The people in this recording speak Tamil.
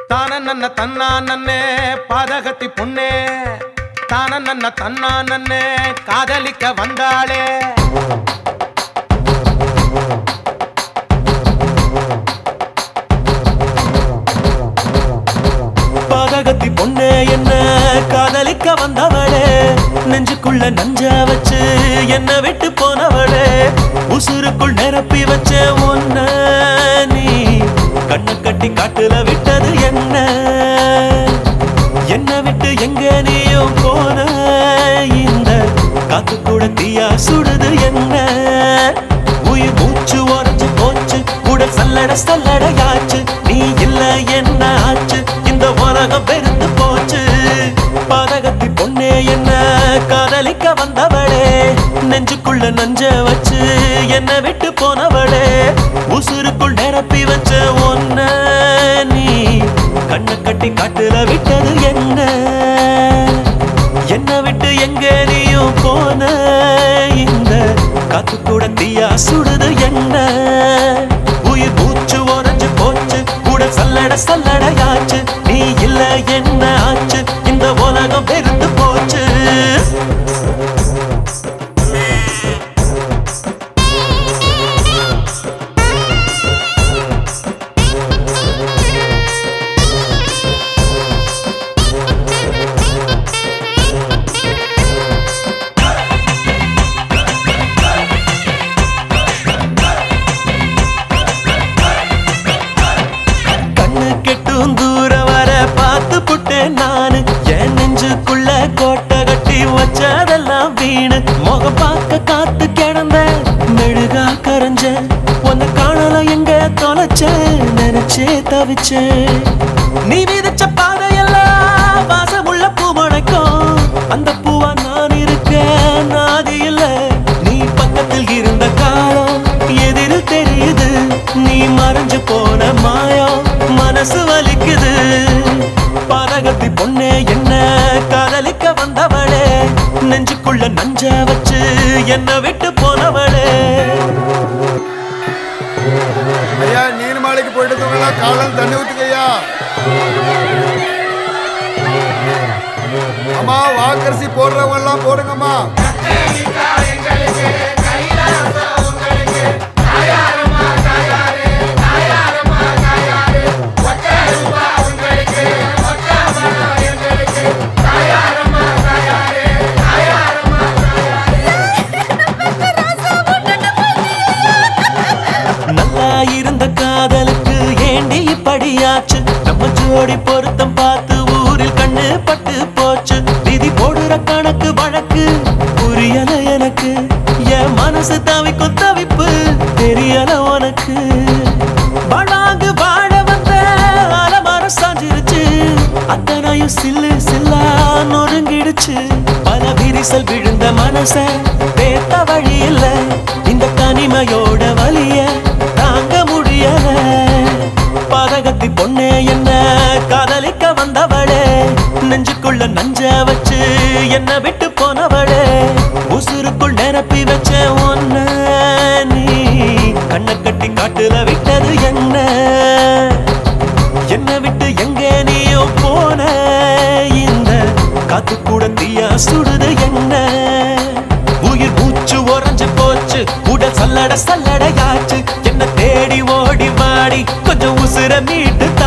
தானன்ன தன்னானே பாதகத்தி பொண்ணே தானன்ன தன்னானே காதலிக்க வந்தாளே பாதகத்தி பொண்ணே என்ன காதலிக்க வந்தவளே நெஞ்சுக்குள்ள நஞ்சா வச்சு என்ன விட்டு போனவளே உசுருக்குள் நிரப்பி வச்ச ஒன்ன நீ கண்ண கட்டி காட்டுல விட்டது என்ன என்ன விட்டு எங்க நீயும் போன இந்த காத்து கூட தீயா சுடுது என்ன உயிர் மூச்சு உரைச்சு போச்சு உடல் சல்லட சல்லடையாச்சு நீ இல்ல என்ன ஆச்சு இந்த உலகம் பெருந்து போச்சு பாதகத்தி பொண்ணே என்ன காதலிக்க வந்தவளே நெஞ்சுக்குள்ள நஞ்ச வச்சு என்ன விட்டு போனவளே உசுருக்குள் நிரப்பி வச்ச ஒன்ன நீ கண்ண கட்டி காட்டுல விட்டது என்ன என்ன விட்டு எங்க நீயும் போன இந்த காத்து கூட தீயா சுடுது என்ன உயிர் மூச்சு உரைஞ்சு போச்சு உடல் சல்லட சல்லடையாச்சு நீ இல்ல என்ன ஆச்சு இந்த உலகம் பெருந்து போச்சு நானு என் நெஞ்சுக்குள்ள கோட்டை கட்டி வச்சதெல்லாம் வீணு முகம் பார்க்க காத்து கிடந்த மெழுகா கரைஞ்ச உன்னை காணல எங்க தொலைச்ச நினைச்சே தவிச்ச நீ விதிச்ச பாதையெல்லாம் வாசமுள்ள பூமணைக்கும் அந்த பூவா நான் இருக்க நாதி இல்ல நீ பக்கத்தில் இருந்த காலம் எதிரில் தெரியுது நீ மறைஞ்சு போன மாயம் மனசு வலிக்குது பாதகத்தி பொண்ணே என்ன காதலிக்க வந்தவளே நெஞ்சுக்குள்ள நஞ்ச வச்சு என்ன விட்டு போனவளே ஐயா நீர் மாலைக்கு போயிட்டு தூங்கலாம் காலம் தண்ணி ஊத்துக்கையா அம்மா வாக்கரிசி போடுறவங்க எல்லாம் போடுங்கம்மா இருந்த காதலுக்கு ஏண்டி இப்படியாச்சு நம்ம ஜோடி பொருத்தம் பார்த்து ஊரில் கண்ணு பட்டு போச்சு விதி போடுற கணக்கு வழக்கு புரியல எனக்கு என் மனசு தவிக்கும் தவிப்பு தெரியல உனக்கு வளாங்கு வாழ வந்த அலமரம் சாஞ்சிருச்சு அத்தனையும் சில்லு சில்லா நொறுங்கிடுச்சு பல விரிசல் விழுந்த மனச பேத்த வழி இல்ல இந்த தனிமையோட வலிய தாங்க முடியல பாதகத்தி பொண்ணே என்ன காதலிக்க வந்தவளே நெஞ்சுக்குள்ள நஞ்ச வச்சு என்ன விட்டு போனவளே உசுருக்குள் நிரப்பி வச்ச ஒன்ன நீ கண்ண கட்டி காட்டுல விட்டது என்ன என்ன விட்டு எங்க நீயோ போன இந்த காத்து கூட தீயா சுடுது என்ன உயிர் மூச்சு உறைஞ்சு போச்சு உடல் சல்லட சல்லடையாச்சு என்ன தேடி ஓடி வாடி கொஞ்சம் உசுர மீட்டு